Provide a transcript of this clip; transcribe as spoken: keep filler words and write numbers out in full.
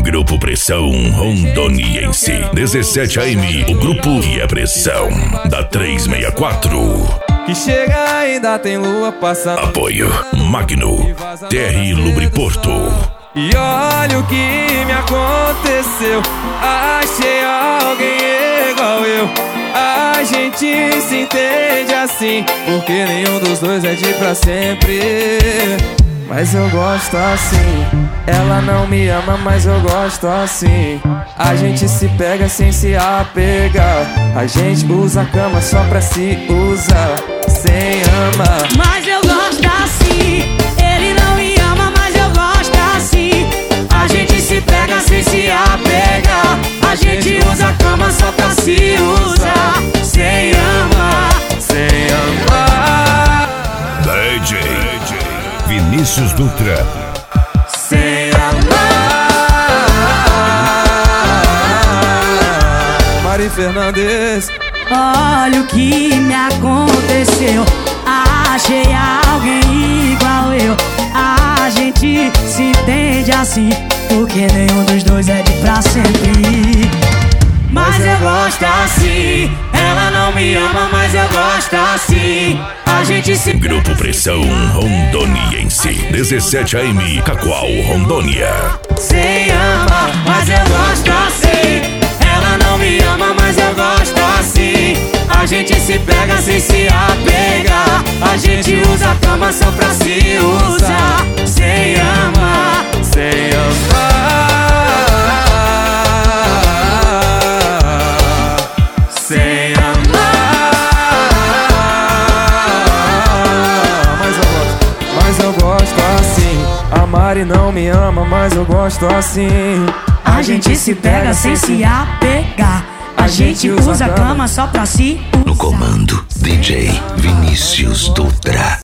Grupo Pressão Rondoniense. dezessete A M, o grupo e a pressão da trezentos e sessenta e quatro. Que chega ainda tem lua passando. Apoio Magno, T R Lubriporto. E olha o que me aconteceu. Achei alguém igual eu. A gente se entende assim, porque nenhum dos dois é de pra sempre. Mas eu gosto assim. Ela não me ama, mas eu gosto assim. A gente se pega sem se apegar. A gente usa a cama só pra se usar, sem amar. Mas eu gosto assim. Ele não me ama, mas eu gosto assim. A gente se pega sem se apegar. A gente usa a cama só pra se usar, sem amar, sem amar. D J Vinícius Dutra. Sem amar. Mari Fernandes. Olha o que me aconteceu. Achei alguém igual eu. A gente se entende assim, porque nenhum dos dois é de pra sempre. Mas eu gosto assim. Ela não me ama, mas eu gosto assim. A gente se Grupo Pressão Rondoniense. dezessete A M, Cacoal, Rondônia. sem amar, mas eu gosto assim. Ela não me ama, mas eu gosto assim. A gente se pega sem se apegar. A gente usa a cama só pra se usar, sem amar, sem amar. Sem amar. Mas eu gosto, mas eu gosto assim. A Mari não me ama, mas eu gosto assim. A gente se pega sem se apegar. A gente usa a cama só pra se usar. No comando, D J Vinícius Dutra.